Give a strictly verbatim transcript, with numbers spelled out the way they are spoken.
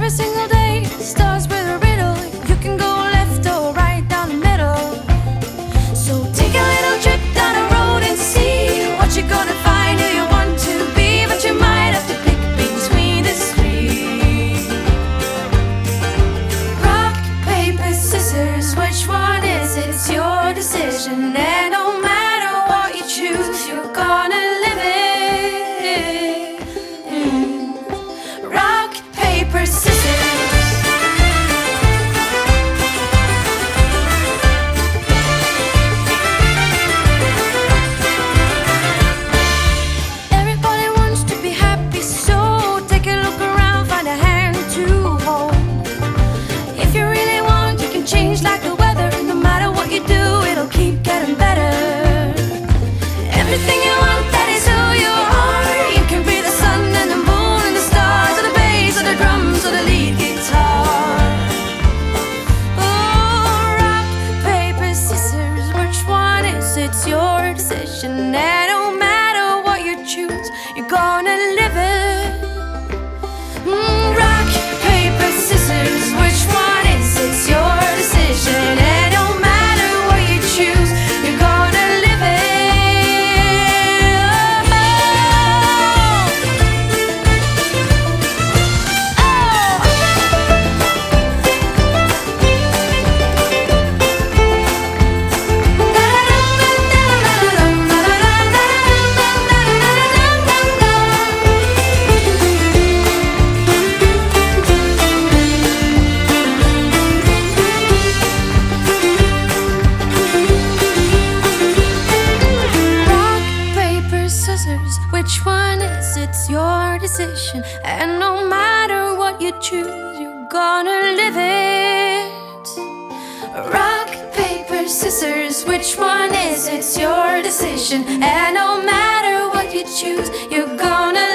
Every single day starts with a riddle. You can go left or right down the middle. So take a little trip down the road and see what you're gonna find who you want to be. But you might have to pick between the three. Rock, paper, scissors, which one is it? It's your decision. And no matter what you choose, you're gonna live it. Mm. Rock, paper, scissors. Everybody wants to be happy, so take a look around, find a hand to hold. If you really want, you can change like the weather. No matter what you do, it'll keep getting better. Everything you want, that is who you are. You can be the sun and the moon and the stars, or the bass, or the drums, or the lead guitar. Oh, rock, paper, scissors, which one is it? It's your decision. And no matter what you choose, you're gonna live it. Mm, rock, paper, scissors, which one is it? It's your decision. And no matter what you choose, you're gonna live it. Oh, rock, paper, scissors, which one is it? It's your decision. And no matter what you choose, you're gonna live it. Rock, paper, scissors, which one is it? It's your decision. And no matter what you choose, you're gonna